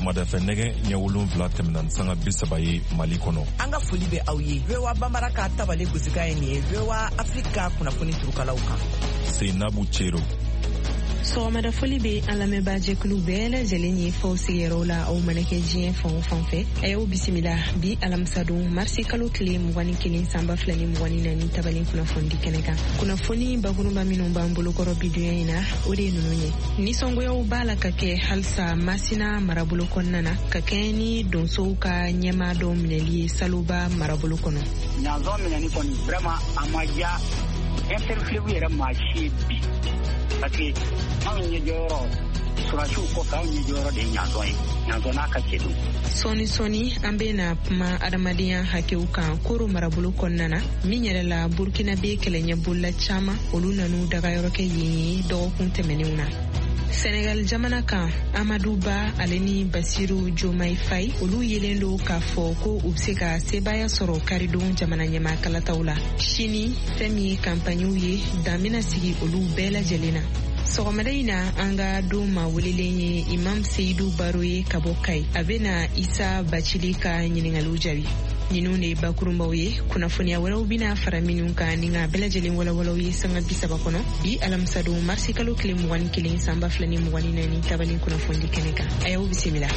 Sɔgɔmada fɛ nɛgɛ ɲɛ 7 tɛmɛna sanga 30 ye Mali kɔnɔ. An ka foli bɛ aw ye. VOA Bambara ka tabale gosika ye nin ye. VOA Afrika kunnafoni turukalaw kan. Seinabu Cero. Sɔgɔmada foli bɛ an lamɛnbaa jɛkulu bɛɛ lajɛlen ye fɔw sigiyɔrɔw la aw mana kɛ diɲɛ fan o fan fɛ. A y'aw bisimila bi alamisadon marisi kalo tile 21 sanba 2024 tabalen kunnafoni di kɛnɛ kan. Kunnafoni bakurunba minnu b'an bolokɔrɔ bi dunya in na o de ye ninnu ye. Nisɔngoyaw b'a la ka kɛ halisa Masina marabolo kɔnɔna na ka kɛɲɛ ni donsow ka ɲɛmaa dɔw minɛli ye Saluba marabolo kɔnɔ. Ɲanzɔn minɛni kɔni vraiment a ma diya interview yɛrɛ maa si bi parce que anw ɲɛjɔyɔrɔ surasiw kɔfɛ anw ɲɛjɔyɔrɔ de ye ɲanzɔn ye. Ɲanzɔn n'a ka cɛ don. Sɔni an bɛna kuma adamadenya hakɛw kan Koro marabolo kɔnɔna na min yɛrɛ la Burkina bɛ kɛlɛɲɛbolila caman olu nan'u dagayɔrɔ kɛ yen ye dɔgɔkun tɛmɛnenw na. Senegal jamana kan Amadou Ba ale ni Basiru Diomaye Faye olu yelen do k'a fɔ ko u bɛ se ka sebaya sɔrɔ karidon jamana ɲɛmaa kalataw la. Sini fɛn min ye kampaniw ye dan bɛna sigi olu bɛɛ lajɛlen na. Sɔgɔmada in na an ka don ma welelen ye Imam Seydou Baro ye ka bɔ Kayi. A bɛna Isa Bacili ka ɲininkaliw jaabi. Ninnu de ye bakurunbaw ye. Kunnafoniya wɛrɛw bɛna fara minnu kan ni ka bɛɛ lajɛlen walawalaw ye sanga 30 kɔnɔ. Bi alamisadon marisi kalo tile 21 sanba 2024 tabalen kunnafoni di kɛnɛ kan. A y'aw bisimila.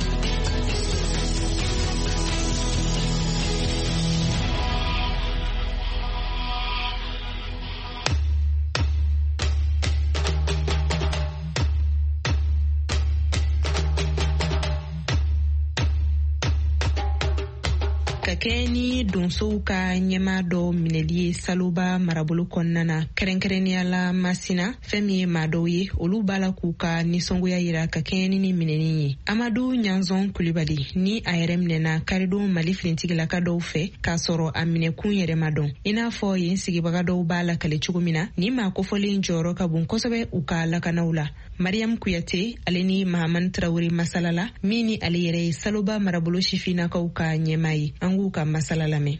Kɛ ni donsow ka ɲɛmaa dɔ minɛli ye Saluba marabolo kɔnɔna na kɛrɛnkɛrɛnnenya la Masina fɛn min ye maa dɔw ye olu b'a la k'u ka nisɔngoya yira ka kɛɲɛ ni minɛni ye. Amadu Ɲanzɔn Kulibali ni a yɛrɛ minɛna karidon Mali finintigilaka dɔw fɛ k'a sɔrɔ a minɛkun yɛrɛ ma dɔn. I n'a fɔ yen sigibaga dɔw b'a lakale cogo min na ni maa kofɔlen jɔyɔrɔ ka bon kosɛbɛ u ka lakanaw la. Mariam Kuyate ale ni Mahamani Traore masalala min ni ale yɛrɛ ye Saluba marabolo sifinnakaw ka ɲɛmaa ye. An k'u ka masala lamɛn.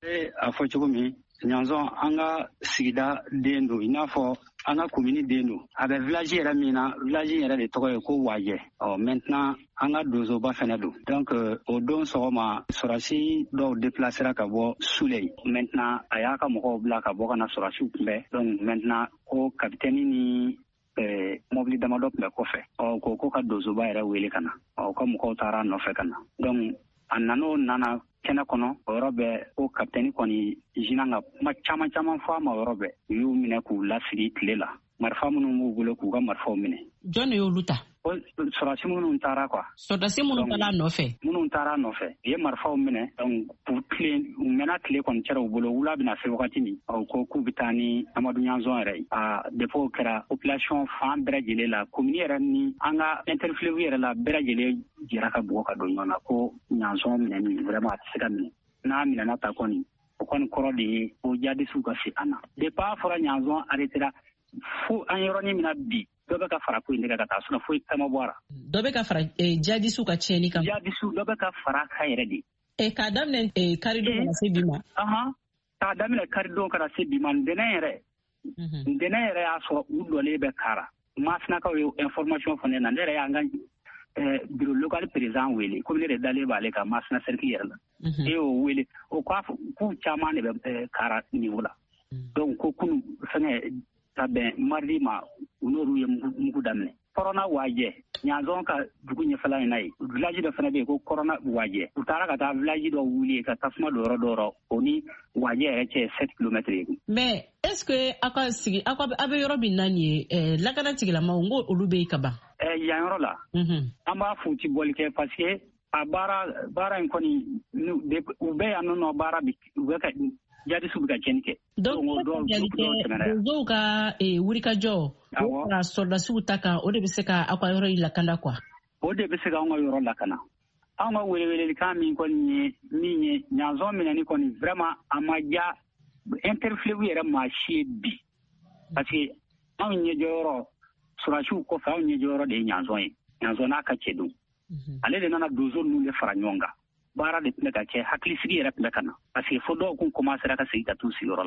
A fɔ cogo min Ɲanzɔn an ka sigida den don i n'a fɔ an ka commune den don. A bɛ village yɛrɛ min na village yɛrɛ de tɔgɔ ye ko Wajɛ. Maintenant an ka donsoba fɛnɛ don. Donc o don sɔgɔma sɔrasi dɔw déplacera ka bɔ Suley. Maintenant a y'a ka mɔgɔw bila ka bɔ ka na sɔrasiw kunbɛn. Donc maintenant ko kapitɛni ni mobili damadɔ tun bɛ kɔfɛ. Ko ka donsoba yɛrɛ wele ka na. Ka mɔgɔw taara nɔfɛ ka na. Donc a nana kɛnɛ kɔnɔ o yɔrɔ bɛ ko kapitɛni kɔni jina ka kuma caman fɔ a ma yɔrɔ bɛ u y'u minɛ k'u lasigi tile la. Marifa minnu b'u bolo k'u ka marifaw minɛ. Jɔn de y'olu ta? Sɔrɔsi minnu taara quoi. Sɔrɔsi minnu taara nɔfɛ? Minnu taara nɔfɛ. U ye marifaw minɛ donc u mɛnna tile kɔni cɛra u bolo wula bɛna se wagati min ko k'u bɛ taa ni Amadu Ɲanzɔn yɛrɛ ye. Depuis o kɛra population fan bɛɛ lajɛlen la commune yɛrɛ ni an ka interview yɛrɛ la bɛɛ lajɛlen jɛra ka bugɔ ka don ɲɔgɔn na ko Ɲanzɔn minɛni vraiment a tɛ se ka minɛ. N'a minɛna ta kɔni o kɔni kɔrɔ de ye o jadisiw ka se an na. Depuis a fɔra Ɲanzɔn arrêtera fo an yɔrɔnin min na bi dɔ bɛ ka fara ko in de kan ka taa sinon foyi kama bɔ a la. Dɔ bɛ ka fara jadisiw ka tiɲɛni kan? Jadisiw dɔ bɛ ka fara kan yɛrɛ de. K'a daminɛ karidon kana se bi ma? K'a daminɛ karidon kana se bi ma ntɛnɛn yɛrɛ y'a sɔrɔ u dɔlen bɛ kara. Masinakaw ye information fɔ ne na ne yɛrɛ y'an ka bureau local président wele komi ne de dalen b'ale kan Masina cercle yɛrɛ la. E y'o wele o k'a fɔ k'u caman de bɛ kara niveau la. Donc ko kunu fɛngɛ ka bɛn mardi ma u n'olu ye mugu daminɛ. Kɔrɔna Wajɛ Ɲanzɔn ka dugu ɲɛfɛla in na ye village dɔ fana bɛ yen ko Kɔrɔna Wajɛ u taara ka taa village dɔ wuli ka tasuma don yɔrɔ dɔ yɔrɔ o ni Wajɛ yɛrɛ cɛ 7 kilomètres ye. Mais est-ce que aw bɛ yɔrɔ min na nin ye lakana tigilamaw n ko olu bɛ yen ka ban? Yan yɔrɔ la an b'a fɔ u ti bɔli kɛ parce que a baara in kɔni u bɛ yan nɔ baara u bɛ ka jadisiw bɛ ka tiɲɛni kɛ. Donc donsow ka wulikajɔ o ka sɔrdasiw ta kan o de bɛ se ka aw ka yɔrɔ in lakana quoi. O de bɛ se ka anw ka yɔrɔ lakana. Anw ka welewelekan min kɔni ye Ɲanzɔn minɛni kɔni vraiment a ma diya interview yɛrɛ maa si ye bi parce que anw ɲɛjɔyɔrɔ sɔrasiw kɔfɛ anw ɲɛjɔyɔrɔ de ye Ɲanzɔn ye. Ɲanzɔn n'a ka cɛ don. Ale de nana donso ninnu de fara ɲɔgɔn kan. Baara de tun bɛ ka kɛ hakilisigi yɛrɛ tun bɛ ka na parce que fo dɔw kun commencera ka segin ka t'u sigiyɔrɔ la.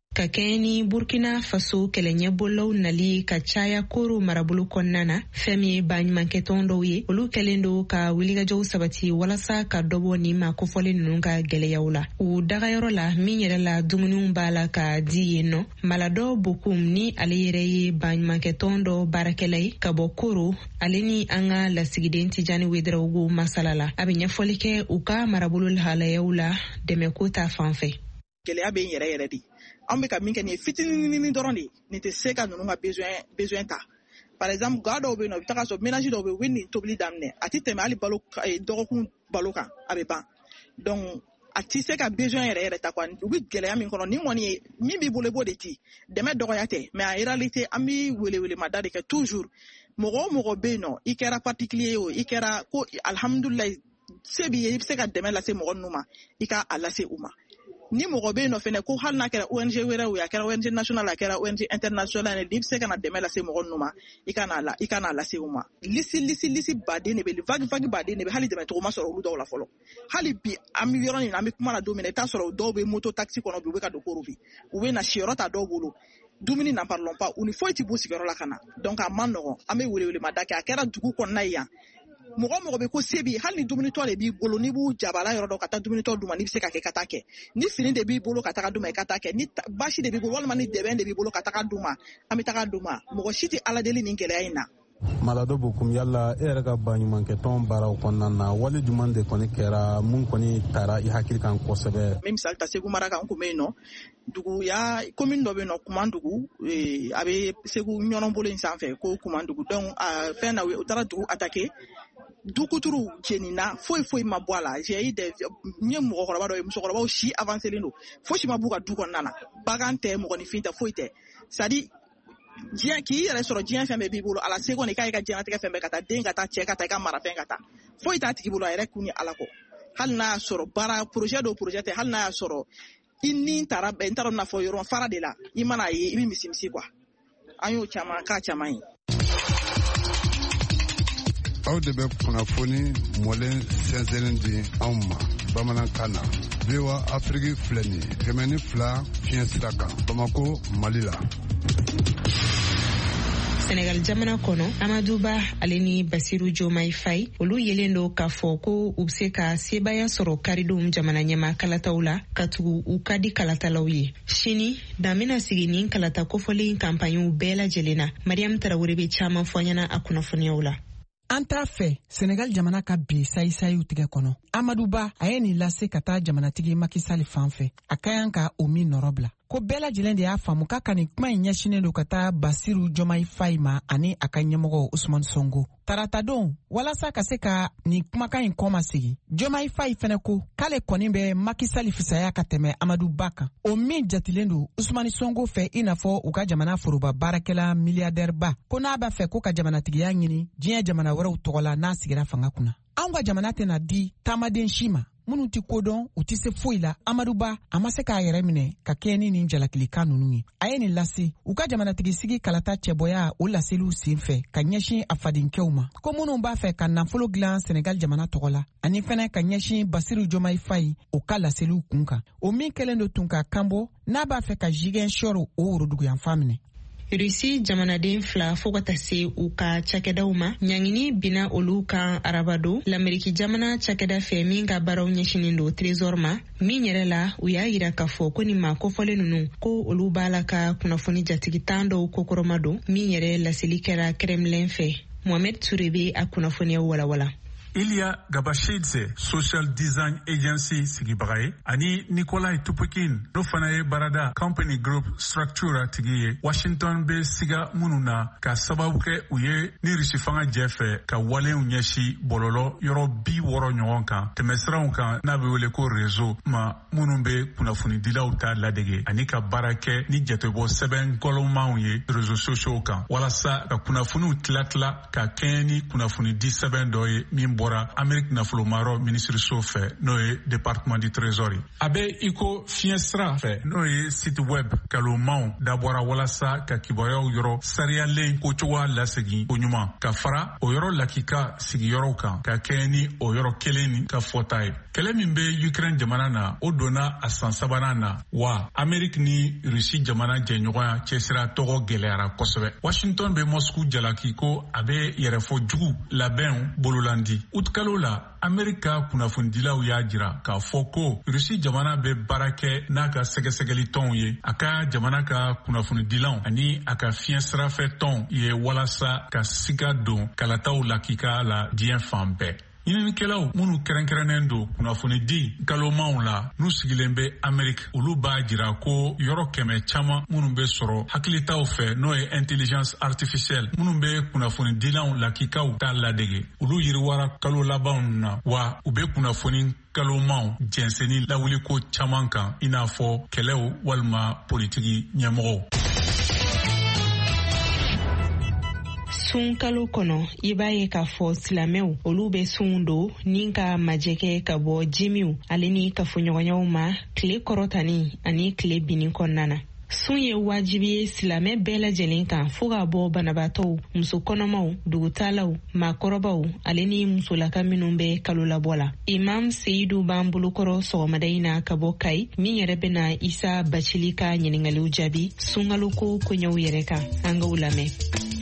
ka kɛɲɛ ni Burkina Faso kɛlɛɲɛbɔlaw nali ka caya Koro marabolo kɔnɔna na fɛn min ye baɲumankɛtɔn dɔw ye olu kɛlen do ka wulikajɔw sabati walasa ka dɔbɔ ni ma kofɔli ninnu ka gɛlɛyaw la. U dagayɔrɔ la min yɛrɛ la dumuniw b'a la ka di yen nɔ. Maladɔ Bokum ni ale yɛrɛ ye baɲumankɛtɔn dɔ baarakɛla ye ka bɔ Koro, ale ni an ka lasigiden Tijani Wederawogo masala la. A bɛ ɲɛfɔli kɛ u ka marabolo lahalayaw la dɛmɛko ta fanfɛ. Gɛlɛya bɛ yɛrɛ yɛrɛ de. An bɛ ka min kɛ nin fitinin dɔrɔn de nin tɛ se ka ninnu ka besoin ta. Par exemple ga dɔw bɛ yen nɔ i bɛ taga sɔrɔ ménage dɔw bɛ yen u bɛ nin tobili daminɛ a tɛ tɛmɛ hali dɔgɔkun balo kan a bɛ ban. Donc a tɛ se ka besoin yɛrɛ ta quoi. U bɛ gɛlɛya min kɔnɔ ni kɔni ye min b'i bolo i b'o de di dɛmɛ dɔgɔya tɛ mais en réalité an bɛ welewelemada de kɛ toujours mɔgɔ o mɔgɔ bɛ yen nɔ i kɛra particulier o i kɛra ko alhamdulilayi se b'i ye i bɛ se ka dɛmɛ lase mɔgɔ ninnu ma i ka a lase u ma. Ni mɔgɔ bɛ yen nɔ fɛnɛ ko hali n'a kɛra ONG wɛrɛw ye a kɛra ONG national a kɛra ONG international ye i bɛ se ka na dɛmɛ lase mɔgɔ ninnu ma i ka n'a lase u ma. Lisi baden de bɛ vague baden de bɛ hali dɛmɛ cogo ma sɔrɔ olu dɔw la fɔlɔ. Hali bi an bɛ yɔrɔ in na an bɛ kuma la don min na i t'a sɔrɔ dɔw bɛ moto taxi kɔnɔ bi u bɛ ka don Koro bi u bɛ na siyɔrɔ ta dɔw bolo dumuni n'en parlons pas u ni foyi tɛ b'u sigiyɔrɔ la ka na donc a man nɔgɔn an bɛ welewelemada kɛ a kɛra dugu kɔnɔna ye yan. Mɔgɔ bɛ ko se b'i hali ni dumunitɔ de b'i bolo n'i b'u jabala yɔrɔ dɔ ka taa dumunitɔ d'u ma n'i bɛ se ka kɛ ka taa kɛ ni fini de b'i bolo ka taga d'u ma i ka taa kɛ ni basi de b'i bolo walima ni dɛbɛn de b'i bolo ka taga d'u ma an bɛ taga d'u ma mɔgɔ si tɛ ala deli nin gɛlɛya in na. Maladɔ Bokum yala e yɛrɛ ka baɲumankɛtɔn baaraw kɔnɔna na wale jumɛn de kɔni kɛra mun kɔni taara i hakili kan kosɛbɛ. Min misali ta Segu mara kan kun bɛ yen nɔ dugu ya commune dɔ bɛ yen nɔ Kumandugu a bɛ Segu ɲɔnɔbolo in sanfɛ ko Kumandugu donc fɛn na u taara dugu attaquer dukuturu jenina foyi ma bɔ a la j'ai des nye mɔgɔkɔrɔba dɔ ye musokɔrɔbaw si avancelen don fosi ma b'u ka du kɔnɔna na bagan tɛ mɔgɔninfin tɛ foyi tɛ c'est à dire diɲɛ k'i yɛrɛ sɔrɔ diɲɛ fɛn bɛɛ b'i bolo ala se kɔni k'a ye ka diɲɛlatigɛ fɛn bɛɛ ka taa den ka taa cɛ ka taa i ka marafɛn ka taa foyi t'a tigi bolo a yɛrɛ kun ni ala kɔ hali n'a y'a sɔrɔ baara projet tɛ hali n'a y'a sɔrɔ i ni taara n taara n'a fɔ yɔrɔ fara de la i mana ye i bɛ misi quoi an y'o caman k'a caman ye. Aw de bɛ kunnafoni mɔlen sɛnsɛnlen di anw ma bamanankan na VOA Afrique filɛ nin ye 102 fiɲɛ sira kan Bamako Mali la. Senegal jamana kɔnɔ Amaduba ale ni Basiru Jomai Faye olu yelen do k'a fɔ ko u bɛ se ka sebaya sɔrɔ karidenw jamana ɲɛma kalataw la ka tugu u ka di kalatalaw ye. Sini dan bɛna sigi nin kalata kofɔlen kampaɲɛw bɛɛ lajɛlen na. Mariam Tarawele bɛ caman fɔ ɲɛna a kunnafoniyaw la. An t'a fɛ Senegal jamana ka bi sayisayiw tigɛ kɔnɔ. Amaduba a ye nin lase ka taa jamanatigi Macky Sall fan fɛ. A ka yan ka o min nɔrɔ bila. Ko bɛɛ lajɛlen de y'a faamu k'a ka nin kuma in ɲɛsinen don ka taa Basiru Jomai Faye ma ani a ka ɲɛmɔgɔ Usman Sonko. Tarata don walasa ka se ka nin kumakan in kɔma sigi. Jomai Faye fɛnɛ ko k'ale kɔni bɛ Macky Sall fisaya ka tɛmɛ Amaduba kan. O min jatilen don Usman Sonko fɛ i n'a fɔ u ka jamana foroba baarakɛla milliardaire ba ko n'a b'a fɛ ko ka jamanatigiya ɲini diɲɛ jamana wɛrɛw tɔgɔ la n'a sigira fanga kunna. Anw ka jamana tɛna di taamaden si ma minnu tɛ kodɔn u tɛ se foyi la. Amaduba a ma se k'a yɛrɛ minɛ ka kɛ ni nin jalakilikan ninnu ye. A ye nin lase u ka jamanatigi sigi kalata cɛbɔya o laseliw sen fɛ ka ɲɛsin a fadenkɛw ma ko minnu b'a fɛ ka nafolo dilan Senegal jamana tɔgɔ la ani fɛnɛ ka ɲɛsin Basiru Jomai Faye o ka laseliw kun kan. O min kɛlen don tun ka kanbɔ n'a b'a fɛ ka jigɛn sɔrɔ o woroduguyanfan minɛ. Rusi jamanaden fila fo ka taa se u ka cakɛdaw ma ɲangini bina olu kan arabado l'Ameriki jamana cakɛda fɛ min ka baaraw ɲɛsinin do trésor ma min yɛrɛ la u y'a yira k'a fɔ ko nin ma kofɔlen ninnu ko olu b'a la ka kunnafoni jatigi tan dɔw kokɔrɔma don min yɛrɛ laseli kɛra Kremlin fɛ. Mohamed Touré bɛ a kunnafoniya walawala. Ilya Gabashidze Social Design Agency sigibaga ye ani Nikolai Tupukin n'o fana ye Barada Company Group Structure tigi ye Washington bɛ siga minnu na ka sababu kɛ u ye ni Rusi fanga jɛ fɛ ka walew ɲɛsi bɔlɔlɔ yɔrɔ 60 ɲɔgɔn kan tɛmɛsiraw kan n'a bɛ wele ko réseau ma minnu bɛ kunnafonidilaw ta ladege ani ka baara kɛ ni jatebɔ sɛbɛn kɔlɔnmanw ye réseaux sociaux kan walasa ka kunnafoniw tila ka kɛɲɛ ni kunnafonidi sɛbɛn dɔ ye min bɔra Amérique nafolo maro ministeriso fɛ n'o ye département du trésor ye. A bɛ iko fiɲɛ sira fɛ n'o ye site web kalomaw dabɔra walasa ka kibaruyaw yɔrɔ sariyalen ko cogoya lasegin ko ɲuman ka fara o yɔrɔ lakika sigiyɔrɔw kan ka kɛ ni o yɔrɔ kelen ni ka fɔta ye. Kɛlɛ min bɛ Ukraine jamana na o donna a san 3nan na wa Amérique ni Russie jamana jɛɲɔgɔnya cɛsira tɔgɔ gɛlɛyara kosɛbɛ. Washington bɛ Moscou jalaki ko a bɛ yɛrɛfɔ jugu labɛnw bololandi. Août kalo la Amérique ka kunnafonidilaw y'a jira k'a fɔ ko Russie jamana bɛ baara kɛ n'a ka sɛgɛsɛgɛli tɔnw ye, a ka jamana ka kunnafonidilaw ani a ka fiɲɛ sirafɛ tɔnw ye walasa ka siga don kalataw lakika la diɲɛ fan bɛɛ. Ɲininikɛlaw minnu kɛrɛnkɛrɛnnen don kunnafoni di kalomaw la n'u sigilen bɛ Amérique olu b'a jira ko yɔrɔ 100 caman minnu bɛ sɔrɔ hakilitaw fɛ n'o ye intelligence artificielle minnu bɛ kunnafoni dilaw lakikaw t'a ladege olu yiriwara kalo labanw na wa u bɛ kunnafoni kalomaw jɛnsɛnni lawiliko caman kan i n'a fɔ kɛlɛw walima politiki ɲɛmɔgɔw. Sun kalo kɔnɔ i b'a ye k'a fɔ silamɛw olu bɛ sun don ni ka majɛkɛ ka bɔ jimiw ale ni kafoɲɔgɔnyaw ma tile kɔrɔtani ani tile binni kɔnɔna na. Sun ye wajibi ye silamɛ bɛɛ lajɛlen kan fo ka bɔ banabaatɔw, muso kɔnɔmaw, dugutalaw, maakɔrɔbaw ale ni musolaka minnu bɛ kalo labɔ la. Imam Seyidu b'an bolokɔrɔ sɔgɔmada in na ka bɔ Kayi min yɛrɛ bɛna Isa Bacili ka ɲininkaliw jaabi sunkaloko koɲɛw yɛrɛ kan. An k'o lamɛn.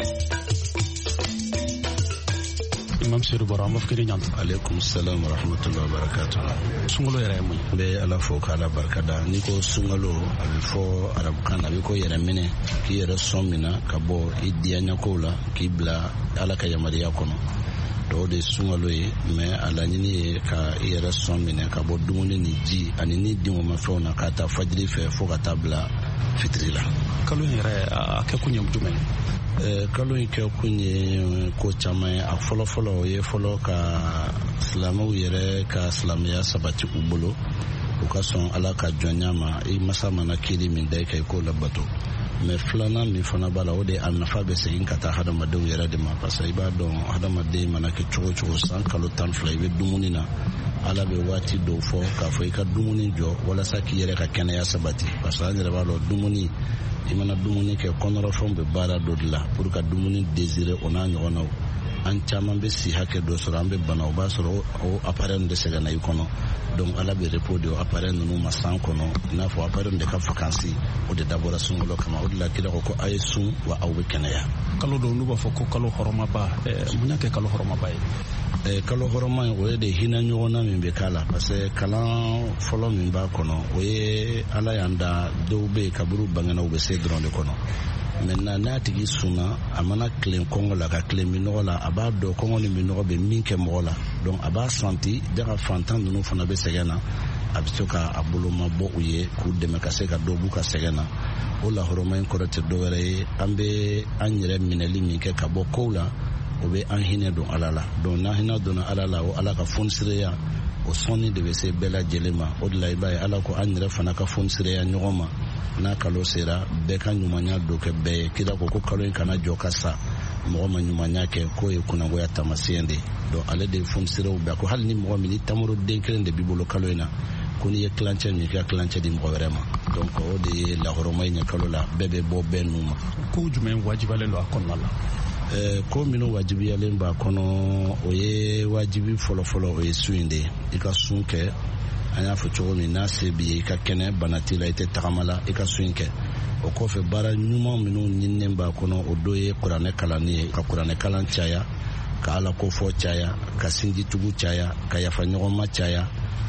Imam Seydou Baro an b'a fɔ k'i ni ɲantuma. Aleykum salam wa rahmatullahi wa barakatuh. Sunkalo yɛrɛ ye mun ye? N bɛ Ala fo k'Ala barikada. N'i ko sunkalo a bɛ fɔ arabukan na a bɛ ko yɛrɛ minɛ k'i yɛrɛ sɔn minɛ ka bɔ i diyaɲakow la k'i bila Ala ka yamaruya kɔnɔ. Dɔw de sunkalo ye mais a laɲini ye ka i yɛrɛ sɔn minɛ ka bɔ dumuni ni ji ani ni dingomafɛnw na ka taa fajiri fɛ fo ka taa bila fitiri la. Kalo in yɛrɛ a kɛ kun ye jumɛn ye? Kalo in kɛ kun ye ko caman ye. A fɔlɔfɔlɔ o ye fɔlɔ ka silamɛw yɛrɛ ka silamɛya sabati u bolo u ka sɔn Ala ka jɔnya ma i masa mana kiri min da i kan i k'o labato. Mais filanan min fana b'a la o de a nafa bɛ segin ka taa hadamadenw yɛrɛ de ma parce que i b'a dɔn hadamaden mana kɛ cogo cogo san kalo 12 i bɛ dumuni na Ala bɛ waati dɔw fɔ k'a fɔ i ka dumuni jɔ walasa k'i yɛrɛ ka kɛnɛya sabati parce que an yɛrɛ b'a dɔn dumuni i mana dumuni kɛ kɔnɔrɔfɛnw bɛ baara dɔ de la pour ka dumuni désirer o n'a ɲɔgɔnnaw. An caman bɛ si hakɛ dɔ sɔrɔ an bɛ bana o b'a sɔrɔ o appareil de se ka na i kɔnɔ donc Ala bɛ repos de o appareil ninnu ma san kɔnɔ i n'a fɔ appareil de ka vacances o de dabɔra sunkalo kama o de la kira ko a ye sun wa aw bɛ kɛnɛya. Kalo dɔw n'u b'a fɔ ko kalo hɔrɔmaba mun y'a kɛ kalo hɔrɔmaba ye? Kalo hɔrɔma o ye de hinɛ ɲɔgɔnna min bɛ k'a la parce que kalan fɔlɔ min b'a kɔnɔ o ye Ala y'an da dɔw bɛ yen kaburu bangenaw bɛ se dɔrɔn de kɔnɔ. Maintenant n'a tigi sunna a mana tilen kɔngɔ la ka tilen minɔgɔ la a b'a dɔn kɔngɔ ni minɔgɔ bɛ min kɛ mɔgɔ la donc a b'a santi daga fantan ninnu fana bɛ sɛgɛn na a bɛ se ka a bolo ma bɔ u ye k'u dɛmɛ ka se ka dɔ b'u ka sɛgɛn na. O la hɔrɔma in kɔrɔ tɛ dɔwɛrɛ ye an bɛ an yɛrɛ minɛli min kɛ ka bɔ kow la o bɛ an hinɛ don Ala la donc n'an hinɛ donna Ala la o Ala ka fonisireya o sɔnni de bɛ se bɛɛ lajɛlen ma o de la i b'a ye Ala ko an yɛrɛ fana ka fonisireya ɲɔgɔn ma n'a kalo sera bɛɛ ka ɲumanya don kɛ bɛɛ ye kira ko kalo in kana jɔ ka sa mɔgɔ ma ɲumanya kɛ k'o ye kunnangoya taamasiyɛn de donc ale de ye fonisirew bɛɛ ko hali ni mɔgɔ min ni tamoroden kelen de b'i bolo kalo in na ko n'i ye tilancɛ min kɛ tilancɛ di mɔgɔ wɛrɛ ma donc o de ye lahɔrɔma in ɲɛ kalo la bɛɛ bɛ bɔ bɛɛ nun ma. Ko jumɛn wajibalen don a kɔnɔna la? Ko minnu wajibiyalen b'a kɔnɔ o ye wajibi fɔlɔfɔlɔ o ye sun in de ye i ka sun kɛ an y'a fɔ cogo min n'a se b'i ye i ka kɛnɛ bana t'i la i tɛ tagama la i ka sun kɛ o kɔfɛ baara ɲuman minnu ɲininen b'a kɔnɔ o dɔ ye kuranɛ kalanni ye ka kuranɛ kalan caya ka Ala kofɔ caya ka sinjitugu caya ka yafa ɲɔgɔn ma caya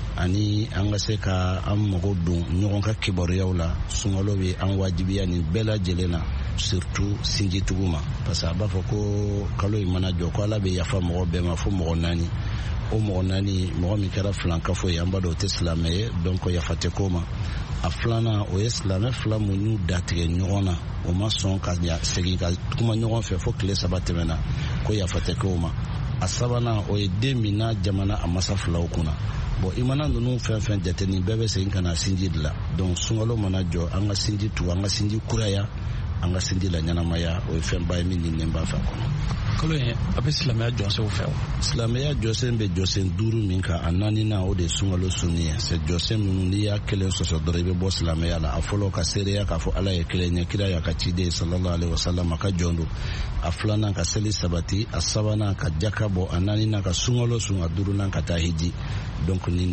ani an ka se ka an mago don ɲɔgɔn ka kibaruyaw la sunkalo bɛ an wajibiya nin bɛɛ lajɛlen na surtout sinjitugu ma parce que a b'a fɔ ko kalo in mana jɔ ko Ala bɛ yafa mɔgɔ bɛɛ ma fo mɔgɔ 4 o mɔgɔ 4 mɔgɔ min kɛra filankafo ye an b'a dɔn o tɛ silamɛ ye donc yafa tɛ k'o ma a filanan o ye silamɛ fila mun y'u datigɛ ɲɔgɔn na o ma sɔn ka segin ka kuma ɲɔgɔn fɛ fo tile 3 tɛmɛna ko yafa tɛ k'o ma a sabanan o ye den min n'a jamana a masa filaw kunna bon i mana ninnu fɛn fɛn jate nin bɛɛ bɛ segin ka na sinji de la donc sunkalo mana jɔ an ka sinji tu an ka sinji kuraya an ka sinji la ɲɛnamaya o ye fɛnba ye min ɲininen b'a fɛ kɔnɔ. kalo ye a bɛ silamɛya jɔsenw fɛ wa? Silamɛya jɔsen bɛ jɔsen 5 min kan a 4nan o de sunkalo sunni ye. C'est jɔsen minnu n'i y'a kelen sɔsɔ dɔrɔn i bɛ bɔ silamɛya la. A fɔlɔ ka seereya k'a fɔ Ala ye kelen ye, kira y'a ka ciden sallallahu alaihi wasallam a ka jɔn don. A 2nan ka seli sabati, a 3nan ka jaka bɔ, a 4nan ka sunkalo sun, a 5nan ka taa hiji. Donc nin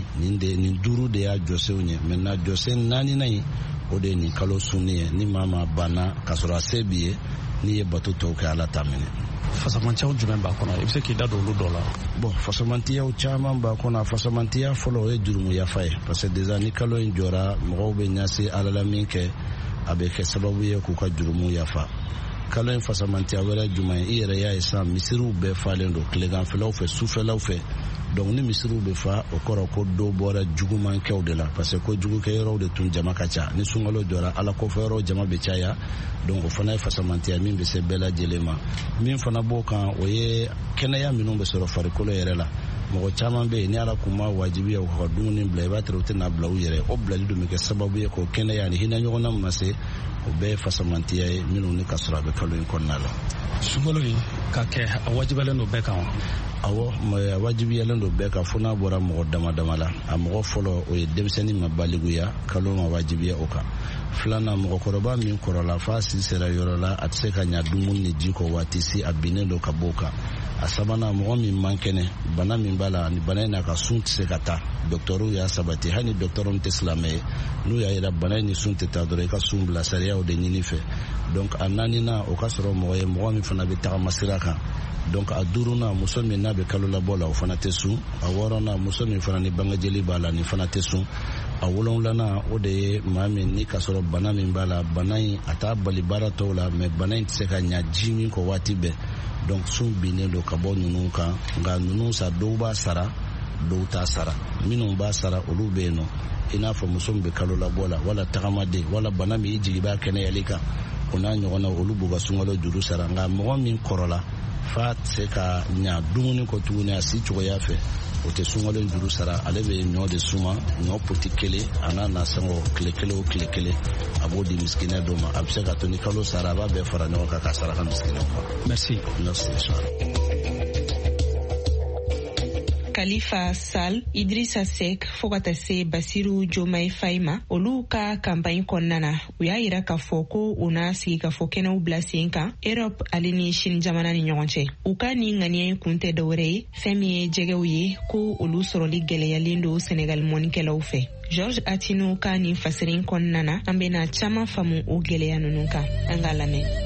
5 de y'a jɔsenw ye. Maintenant jɔsen 4nan ye o de ye nin kalo sunni ye. Ni maa ma banna ka sɔrɔ a se b'i ye n'i ye bato tɔw kɛ Ala ta minɛ. Fasamantiyaw jumɛn b'a kɔnɔ? I bɛ se k'i da don olu dɔ la? Bon, fasamantiyaw caman b'a kɔnɔ. Fasamantiya fɔlɔ o ye jurumu yafa ye. Parce que déjà ni kalo in jɔra mɔgɔw bɛ ɲasi Ala la min kɛ a bɛ kɛ sababu ye k'u ka jurumu yafa. Kalo in fasamantiya wɛrɛ jumɛn ye? I yɛrɛ y'a ye sisan misiriw bɛɛ falen don tileganfɛlaw fɛ sufɛlaw fɛ. Donc ni misiriw bɛ fa o kɔrɔ ko dɔ bɔra jugumankɛw de la parce que ko jugukɛyɔrɔw de tun jama ka ca. Ni sunkalo jɔra Ala kɔfɛyɔrɔw jama bɛ caya. Donc o fana ye fasamantiya min bɛ se bɛɛ lajɛlen ma. Min fana b'o kan o ye kɛnɛya minnu bɛ sɔrɔ farikolo yɛrɛ la. Mɔgɔ caman bɛ yen ni Ala kun ma wajibiya u ka dumuni bila i b'a sɔrɔ u tɛna bila u yɛrɛ. O bilali dun bɛ kɛ sababu ye k'o kɛnɛya ni hinɛ ɲɔgɔnna ma se o bɛɛ ye fasamantiya ye minnu ni ka sɔrɔ a bɛ kalo in kɔnɔna la. Sunkalo in ka kɛ a wajibiyalen don bɛɛ kan wa? Awɔ, a wajibiyalen don bɛɛ kan fo n'a bɔra mɔgɔ dama la. A mɔgɔ fɔlɔ o ye denmisɛnnin ma baliguya kalo ma wajibiya o kan. 2nan mɔgɔkɔrɔba min kɔrɔla f'a si sera yɔrɔ la a tɛ se ka ɲa dumuni ni ji kɔ waati si a binnen don ka bɔ o kan. A 3nan mɔgɔ min man kɛnɛ bana min b'a la ni bana in n'a ka sun tɛ se ka taa dɔgɔtɔrɔw y'a sabati hali ni dɔgɔtɔrɔ min tɛ silamɛ ye n'u y'a jira bana in ni sun tɛ taa dɔrɔn i ka sun bila sariyaw de ɲini fɛ. Donc a 4nan o ka sɔrɔ mɔgɔ ye mɔgɔ min fana bɛ tagama sira kan. Donc a 5nan muso min n'a bɛ kalo labɔ la o fana tɛ sun. A 6nan muso min fana ni bangejeli b'a la nin fana tɛ sun. A 7nan o de ye maa min ni ka sɔrɔ bana min b'a la bana in a t'a bali baara tɔw la mais bana in tɛ se ka ɲa ji min kɔ waati bɛɛ. Donc sun binnen don ka bɔ ninnu kan nka ninnu sa dɔw b'a sara dɔw t'a sara. Minnu b'a sara olu bɛ yen nɔ i n'a fɔ muso min bɛ kalo labɔ la wala tagamaden wala bana min i jigi b'a kɛnɛyali kan o n'a ɲɔgɔnna olu b'u ka sunkalo juru sara nka mɔgɔ min kɔrɔla f'a tɛ se ka ɲa dumuni kɔ tuguni a si cogoya fɛ o tɛ sunkalo juru sara ale bɛ ɲɔ de suma ɲɔ poti 1 a n'a nasɔngɔ tile 1 o tile 1 a b'o di miskinɛ dɔ ma a bɛ se ka to ni kalo sara a b'a bɛɛ fara ɲɔgɔn kan k'a saraka miskinɛw ma. Merci. Khalifa Sall, Idrissa Seck fo ka taa se Basiru Diomaye Faye ma olu ka campagne kɔnɔna na u y'a yira k'a fɔ ko u na sigi ka fɔ kɛnɛw bila sen kan Europe ale ni Chine jamana ni ɲɔgɔn cɛ. U ka ni ŋaniya in kun tɛ dɔwɛrɛ ye fɛn min ye jɛgɛw ye ko olu sɔrɔli gɛlɛyalen don Senegal mɔnikɛlaw fɛ. George Atino ka nin fasirin kɔnɔna na an bɛna caman faamu o gɛlɛya ninnu kan. An k'a lamɛn.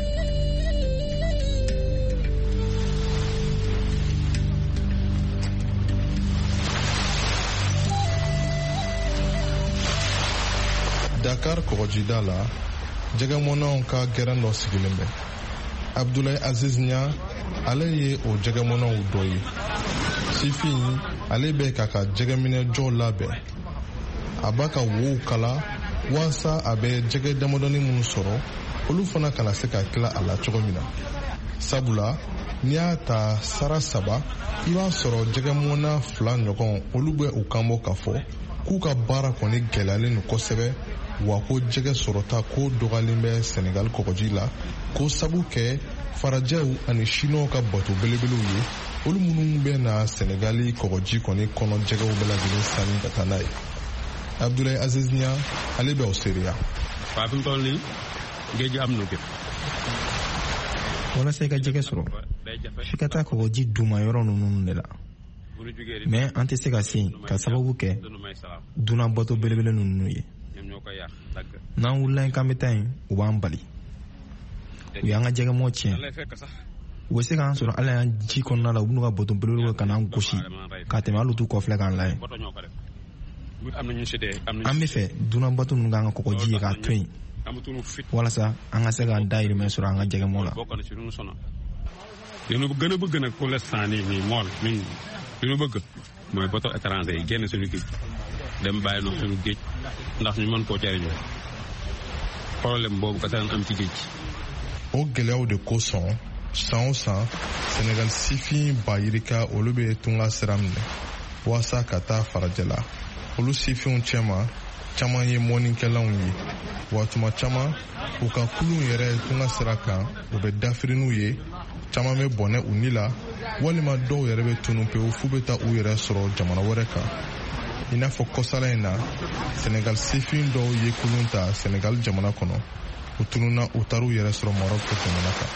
Dakar kɔgɔjida la jɛgɛmɔnaw ka gɛrɛn dɔ sigilen bɛ. Abdoulaye Aziz Nia ale ye o jɛgɛmɔnaw dɔ ye. Sifin ale bɛ k'a ka jɛgɛminɛ jɔ labɛn. A b'a ka wow kala walasa a bɛ jɛgɛ damadɔni minnu sɔrɔ olu fana kana se ka tila a la cogo min na. Sabula n'i y'a ta sara 3 i b'a sɔrɔ jɛgɛmɔna 2 ɲɔgɔn olu bɛ u kanbɔ k'a fɔ k'u ka baara kɔni gɛlɛyalen don kosɛbɛ wa ko jɛgɛ sɔrɔta ko dɔgɔyalen bɛ Senegal kɔgɔji la ko sabu kɛ farajɛw ani Chinois ka bato belebelew ye olu minnu bɛ na Senegali kɔgɔji kɔni kɔnɔ jɛgɛw bɛɛ lajɛlen sanni ka taa n'a ye. Abdoulaye Aziz Nia ale bɛ o seereya. walasa i ka jɛgɛ sɔrɔ f'i ka taa kɔgɔji duma yɔrɔ ninnu de la mais an tɛ se ka se ka sababu kɛ dunan bato belebele ninnu ye. N'an wulila yen k'an bɛ taa yen u b'an bali u y'an ka jɛgɛmɔ tiɲɛ u bɛ se k'an sɔrɔ ala y'an ji kɔnɔna la u bɛn'u ka bato belebele ka n'an gosi ka tɛmɛ hali u t'u kɔfilɛ k'an layɛ. An bɛ fɛ dunan bato ninnu k'an ka kɔgɔji ye k'a to yen walasa an ka se ka dayirimɛ sɔrɔ an ka jɛgɛmɔ la. li ñu gën a bëgg nag pour l'instant nii mool li ñu bëgg mooy bateau étranger yi génn suñu géej dem bàyyi noonu suñu géej ndax ñu mën koo jariñoo problème boobu ka daan am ci géej. O gɛlɛyaw de kosɔn san o san Senegal sifin bayirika olu bɛ tunga sira minɛ walasa ka taa farajɛ la olu sifinw cɛma caman ye mɔnikɛlanw ye wa tuma caman u ka kulun yɛrɛ tunga sira kan u bɛ dafirininw ye caman bɛ bɔnɛ u ni la walima dɔw yɛrɛ bɛ tunu pewu f'u bɛ taa u yɛrɛ sɔrɔ jamana wɛrɛ kan. I n'a fɔ kɔsala in na Senegal sifin dɔw ye kulun ta Senegal jamana kɔnɔ u tununa u taar'u yɛrɛ sɔrɔ Maroc jamana kan.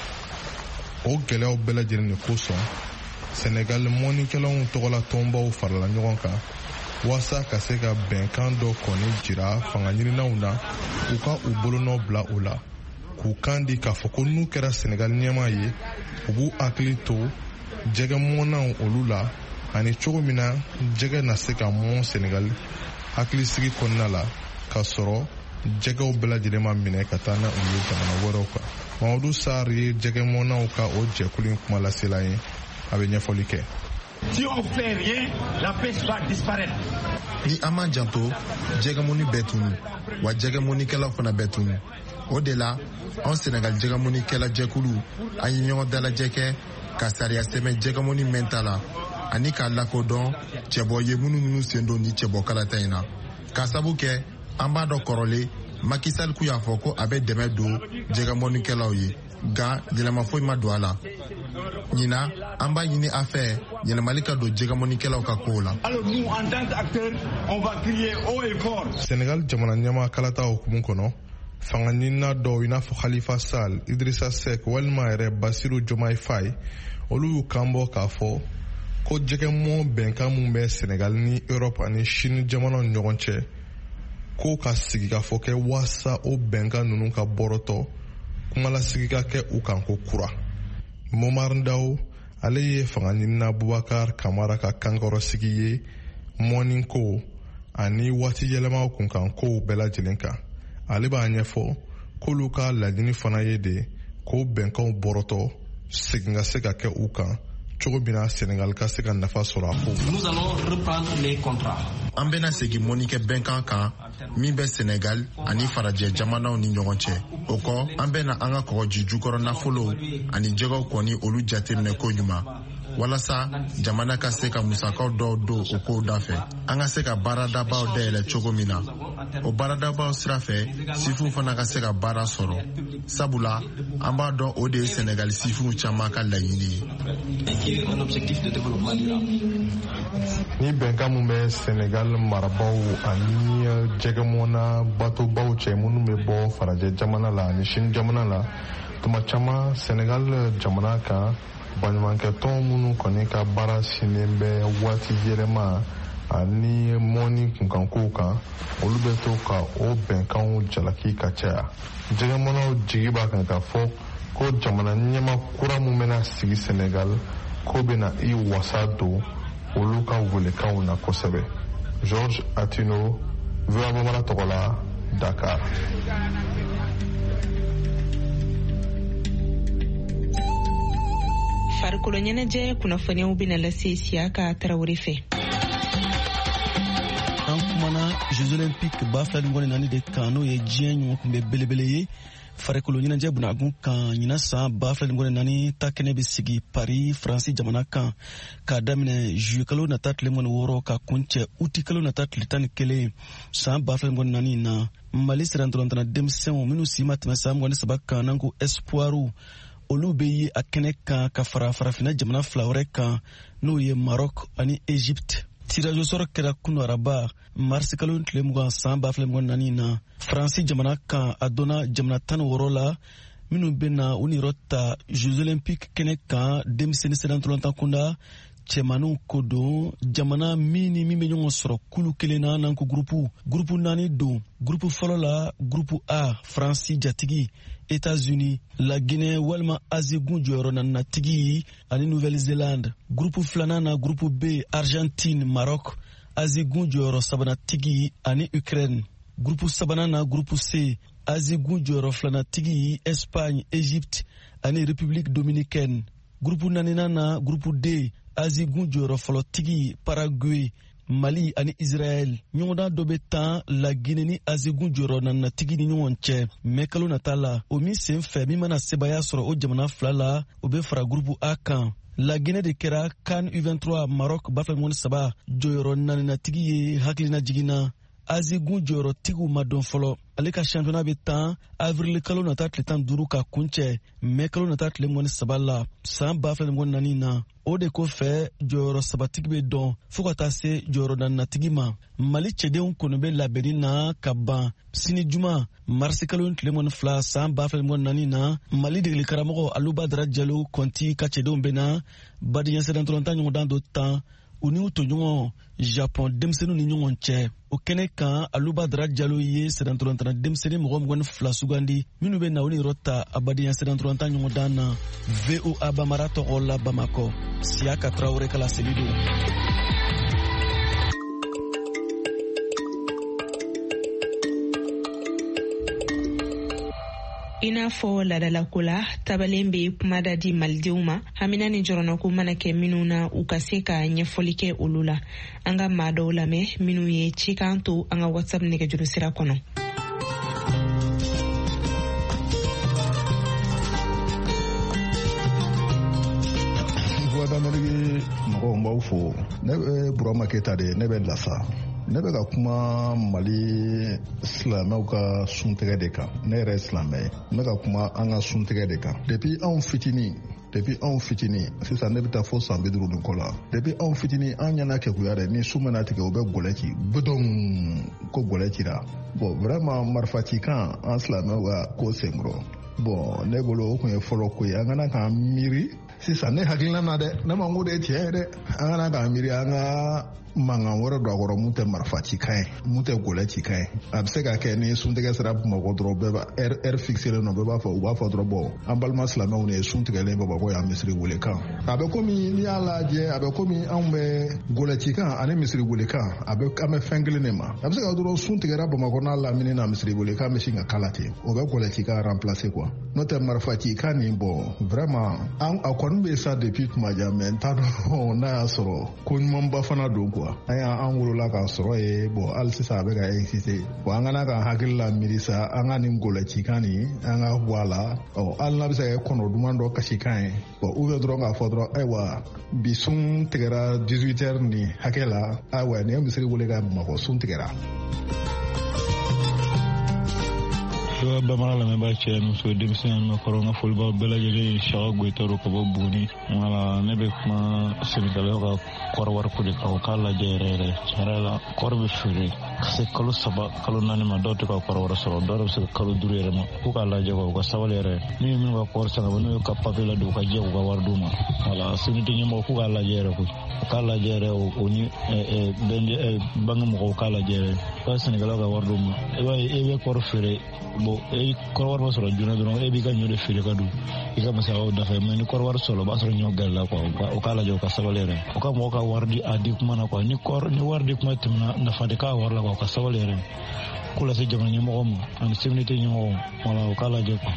O gɛlɛyaw bɛɛ lajɛlen de kosɔn Senegal mɔnikɛlaw tɔgɔla tɔnbaw farala ɲɔgɔn kan walasa ka se ka bɛnkan dɔ kɔni jira fangaɲininaw na u ka u bolonɔ bila u la k'u kan di k'a fɔ ko n'u kɛra Senegal ɲɛmaa ye u b'u hakili to jɛgɛ mɔnnaw olu la ani cogo min na jɛgɛ na se ka mɔn Senegal hakilisigi kɔnɔna la k'a sɔrɔ jɛgɛw bɛɛ lajɛlen ma minɛ ka taa na u ye jamana wɛrɛw kan. Mamadou Sarr ye jɛgɛ mɔnnaw ka o jɛkulu in kuma lasela ye a bɛ ɲɛfɔli kɛ. Si on fait rien, la pêche va disparaître. Ni an m'an janto jɛgɛmɔni bɛɛ tunu wa jɛgɛmɔnikɛlaw fana bɛɛ tunu. O de la anw Senegal jɛgɛmɔnikɛla jɛkulu an ye ɲɔgɔn dalajɛ kɛ ka sariya sɛbɛn jɛgɛmɔni mɛn ta la ani k'a lakodɔn cɛbɔ ye minnu sen don ni cɛbɔ kalata in na. K'a sabu kɛ an b'a dɔn kɔrɔlen Macky Sall k'u y'a fɔ ko a bɛ dɛmɛ don jɛgɛmɔnikɛlaw ye nka yɛlɛma foyi ma don a la. Ɲina an b'a ɲini a fɛ yɛlɛmali ka don jɛgɛmɔnikɛlaw ka kow la. Alors nous en tant qu'acteurs on va crier haut et fort. Senegal jamana ɲɛmaa kalata hukumu kɔnɔ fanga ɲinina dɔw i n'a fɔ Khalifa Sall, Idrissa Seck walima yɛrɛ Bassirou Diomaye Faye olu y'u kanbɔ k'a fɔ ko jɛgɛmɔ bɛnkan mun bɛ Senegal ni Europe ani Chine jamanaw ni ɲɔgɔn cɛ k'o ka sigi ka fɔ kɛ walasa o bɛnkan ninnu ka bɔrɔtɔ kumalasigi ka kɛ u kan ko kura. Momar Ndao ale ye fanga ɲinina Boubacar Kamara ka kankɔrɔsigi ye mɔni ko ani waati yɛlɛmaw kunkan kow bɛɛ lajɛlen kan. Ale b'a ɲɛfɔ k'olu ka laɲini fana ye de k'o bɛnkanw bɔrɔtɔ segin ka se ka kɛ u kan cogo min na Senegal ka se ka nafa sɔrɔ a ko. Nous allons reprendre les contrats. An bɛna segin mɔnikɛ bɛnkan kan min bɛ Senegal ani farajɛ jamanaw ni ɲɔgɔn cɛ. O kɔ an bɛna an ka kɔgɔji jukɔrɔ nafolo ani jɛgɛw kɔni olu jateminɛ ko ɲuman walasa jamana ka se ka musakaw dɔw don o kow da fɛ. An ka se ka baaradabaw dayɛlɛ cogo min na o baaradabaw sira fɛ sifuw fana ka se ka baara sɔrɔ sabula an b'a dɔn o de ye Senegal sifuw caman ka laɲini ye. Ni bɛnkan mun bɛ Senegal marabaw ani jɛgɛmɔnna batobaw cɛ minnu bɛ bɔ farajɛ jamana la ani Chine jamana la tuma caman Senegal jamana kan baɲumankɛtɔn minnu kɔni ka baara sinnen bɛ waati yɛlɛma ani mɔni kunkankow kan olu bɛ to ka o bɛnkanw jalaki ka caya. Jɛgɛmɔnnaw jigi b'a kan ka fɔ ko jamana ɲɛma kura mun bɛna sigi Senegal ko bɛna i wasa don olu ka welekanw na kosɛbɛ. George Atino, VOA Bambara tɔgɔ la, Dakar. Farikolo ɲɛnajɛ kunnafoniyaw bɛna lase Siyaka Tarawele fɛ. An kumana Jeux Olympiques 2024 de kan n'o ye diɲɛ ɲɔgɔn kunbɛ belebele ye. Farikolo ɲɛnajɛ bunakun kan ɲina san 2024 ta kɛnɛ bɛ sigi Paris Faransi jamana kan k'a daminɛ juillet kalo nata tile 16 ka kuncɛ août kalo nata tile 11 san 2024 na Mali sirantɔlɔntɔna denmisɛnw minnu si ma tɛmɛ san 23 kan n'an ko espoiru olu bɛ ye a kɛnɛ kan ka fara farafinna jamana fila wɛrɛ kan n'o ye Maroc ani Egypte. Tirage au sort kɛra kunu araba mars kalo tile 20 san 2024 na Faransi jamana kan a donna jamana 16 la minnu bɛna u niyɔrɔ ta Jeux Olympiques kɛnɛ kan denmisɛnnin sirantɔlɔntan kunda cɛmanninw ko don jamana min ni min bɛ ɲɔgɔn sɔrɔ kulu kelen na n'an ko grupu 4 don. Grupu fɔlɔ la grupu A Faransi jatigi, États-Unis, la Guinée walima Asie gun jɔyɔrɔ naninatigi ani Nouvelle-Zélande. Grupu filanan na grupu B Argentine, Maroc, Asie gun jɔyɔrɔ sabanatigi ani Ukraine. Grupu sabanan na grupu C Asie gun jɔyɔrɔ filanatigi Espagne, Égypte ani République Dominicaine. Grupu naaninan na grupu D Asie gun jɔyɔrɔ fɔlɔtigi Paraguay, Mali ani Israël. Ɲɔgɔndan dɔ bɛ tan la Guinée ni Asie gun jɔyɔrɔ naninatigi ni ɲɔgɔn cɛ. Mais kalo nata la o min sen fɛ min mana sebaya sɔrɔ o jamana fila la o bɛ fara grupu A kan. La Guinée de kɛra CAN U23 Maroc 2023 jɔyɔrɔ naninatigi ye hakilina jiginna. azigun jɔyɔrɔ tigiw ma dɔn fɔlɔ. Ale ka championnat bɛ 10 avril kalo nata tile 15 ka kuncɛ mai kalo nata tile 23 la san 2024 na. O de ko fɛ jɔyɔrɔ sabatigi bɛ dɔn fo ka taa se jɔyɔrɔ naanatigi ma. Mali cɛdenw kɔni bɛ labɛnni na ka ban sini juma marisi kalo tile 12 san 2024 na. Mali degeli karamɔgɔ Aluba Dara Jalo Kɔnti ka cɛdenw bɛ na badenya sɛbɛn dɔrɔnta ɲɔgɔndan dɔ 10 u ni tɔɲɔgɔn Japon denmisɛnninw ni ɲɔgɔn cɛ. O kɛnɛ kan Aluba Dara Jalo ye sɛbɛn dɔrɔnta denmisɛnnin mɔgɔ 22 sugandi minnu bɛ na u ni yɔrɔ ta a badenya sɛbɛn dɔrɔnta ɲɔgɔndan na. VOA Bamara tɔgɔ la Bamakɔ. Siaka Traoré kala selido. I n'a fɔ ladalako la tabalen bɛ kumada di malidenw ma hamina ni jɔrɔnako mana kɛ minnu na u ka se ka ɲɛfɔli kɛ olu la. An ka maa dɔw lamɛn minnu ye cikan to an ka WhatsApp nɛgɛjuru sira kɔnɔ. Mɔgɔw b'aw fo, ne bɛ Burama Keyita de, ne bɛ Lasa. Ne bɛ ka kuma Mali silamɛw ka suntigɛ de kan. Ne yɛrɛ ye silamɛ ye. Ne bɛ ka kuma an ka suntigɛ de kan. Depuis anw fitini sisan ne bɛ taa fo san 50 ni kɔ la. Depuis anw fitini an ɲɛna kɛkuya dɛ ni su mana tigɛ u bɛ gɔlɛ ci budɔn ko gɔlɛ cira. Bon vraiment marifa ci kan an silamɛw ka ko senkɔrɔ. Bon ne bolo o tun ye fɔlɔ ko ye an kana k'an miiri sisan ne hakilina na dɛ ne ma n ko de tiɲɛ ye dɛ an kana k'an miiri an ka mankan wɛrɛ don a kɔrɔ mun tɛ marifa ci kan ye mun tɛ gɔlɛ ci kan ye a bɛ se ka kɛ ni suntigɛ sera Bamakɔ dɔrɔn bɛɛ b'a heure fixée len don bɛɛ b'a fɔ u b'a fɔ dɔrɔn bɔn an balima silamɛw de ye sun tigɛlen Bamakɔ yan misiri wele kan a bɛ komi n'i y'a lajɛ a bɛ komi anw bɛ gɔlɛ ci kan ani misiri wele kan an bɛ fɛn kelen de ma a bɛ se ka dɔrɔn sun tigɛra Bamakɔ n'a lamini na misiri wele kan bɛ sin ka kala ten o bɛ gɔlɛ ci kan remplacer quoi n'o tɛ marifa ci kan nin bɔn vraiment a kɔni bɛ sa depuis tuma jan mais n t'a dɔn n'a y'a sɔrɔ ko ɲumanba fana don quoi an y'an wolola k'a sɔrɔ ye bon hali sisan a bɛ ka exister bon an kana ka hakili la miiri sa an ka nin gɔlɛ ci kan nin an ka bɔ a la hali n'a bɛ se ka kɛ kɔnɔ duman dɔ kasi kan ye bon ou bien dɔrɔn k'a fɔ dɔrɔn ayiwa bi sun tigɛra 18 heures nin hakɛ la ayiwa nin ye misiri wele ka Bamakɔ sun tigɛra. Bamara lamɛnbaa cɛ muso denmisɛn ma kɔrɔ n ka folibaw bɛɛ lajɛlen Saga Goyita ka bɔ Buguni wala ne bɛ kuma Sɛnɛgalɛw ka kɔɔri wariko de kan u k'a lajɛ yɛrɛ tiɲɛ la kɔɔri bɛ feere ka se kalo 3 kalo 4 ma dɔw tɛ ka kɔɔri wɛrɛ sɔrɔ dɔw bɛ se ka kalo 5 yɛrɛ ma k'u k'a lajɛ u ka sabali yɛrɛ min minnu ka kɔɔri san n'u ka papiye la don u ka jɛ u ka wari d'u ma wala CNT ɲɛmɔgɔ k'u k'a lajɛ yɛrɛ koyi u k'a lajɛ yɛrɛ o ni bange mɔgɔw k'a lajɛ yɛrɛ ka Sɛnɛgalɛw ka wari d'u ma i b'a ye e bɛ kɔɔri feere bon kɔrɔ wari ma sɔrɔ joona dɔrɔn e b'i ka ɲɔ de feere ka don i ka masagaw dafɛ mais ni kɔrɔ wari sɔrɔ o b'a sɔrɔ ɲɔ gɛrɛla quoi o k'a lajɛ u ka sabali yɛrɛ u ka mɔgɔw ka wari di a di kuma na quoi ni wari di kuma tɛmɛna nafa de k'a wari la quoi u ka sabali yɛrɛ k'u lase jamana ɲɛmɔgɔw ma ani CNT ɲɛmɔgɔw wala u k'a lajɛ quoi.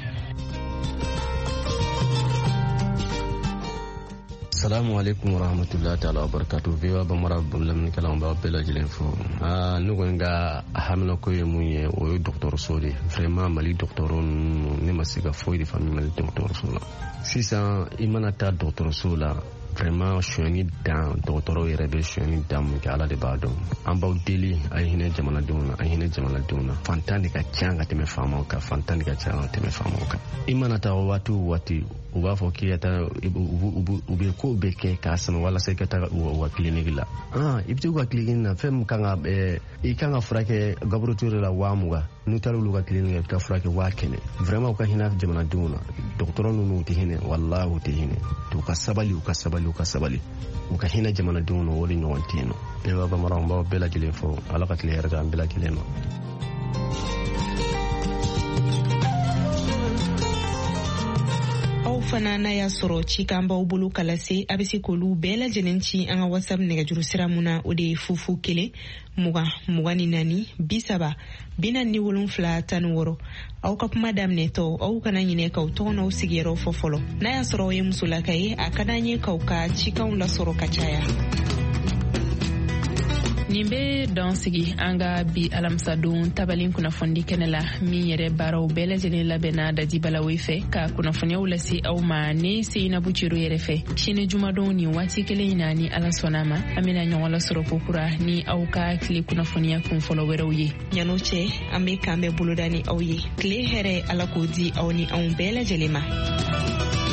Assalamu alaikum warahmatullahi ta'ala wabarakatuh. VOA Bamara lamini kalan ba bɛɛ lajɛlen fo ne kɔni ka hamina ko ye mun ye o ye dɔgɔtɔrɔso de vraiment Mali dɔgɔtɔrɔ ninnu ne ma se ka foyi de faamu Mali dɔgɔtɔrɔso la sisan i mana taa dɔgɔtɔrɔso la vraiment sonyani dan dɔgɔtɔrɔw yɛrɛ bɛ sonyani dan mun kɛ Ala de b'a dɔn an b'aw deli a ye hinɛ jamanadenw na a ye hinɛ jamanadenw na fantan de ka ca ka tɛmɛ faamaw kan fantan de ka ca ka tɛmɛ faamaw kan i mana taa waati o waati u b'a fɔ k'i ka taa u bɛ ko bɛɛ kɛ k'a sama walasa i ka taa u ka kiliniki la i bɛ taa u ka kiliniki na fɛn min kan ka i kan ka furakɛ Gabriel Touré la 20,000 n'u taara olu ka kiliniki i bɛ taa furakɛ 100,000 vraiment u ka hinɛ jamanadenw na dɔgɔtɔrɔ ninnu u tɛ hinɛ walahi u tɛ hinɛ u ka sabali u ka hinɛ jamanadenw na o de ɲɔgɔn tɛ yen nɔ ne b'a Bamara n b'aw bɛɛ lajɛlen fɔ Ala ka tile hɛrɛ di an bɛɛ lajɛlen ma. fana n'a y'a sɔrɔ cikan b'aw bolo k'a lase a bɛ se k'olu bɛɛ lajɛlen ci an ka WhatsApp nɛgɛjuru sira mun na o de ye 00 20 24 30 47 16 aw ka kuma daminɛtɔ aw kana ɲinɛ k'aw tɔgɔ n'aw sigiyɔrɔ fɔ fɔlɔ n'a y'a sɔrɔ aw ye musolaka ye a ka d'an ye k'aw ka cikanw lasɔrɔ ka caya. nin be dɔn sigi an ka bi alamisadon tabalin kunnafoni kɛnɛ la min yɛrɛ baaraw bɛɛ lajɛlen labɛnna daji balawe fɛ ka kunnafoniyaw lase aw ma ne Seinabu Ciro yɛrɛ fɛ sini jumadon ni waati kelen in na ni ala sɔnna ma an bɛna ɲɔgɔn lasɔrɔ kokura ni aw ka tile kunnafoniya kunfɔlɔ wɛrɛw ye ɲano cɛ an bɛ kan bɛ boloda ni aw ye tile hɛrɛ ala k'o di aw ni anw bɛɛ lajɛlen ma.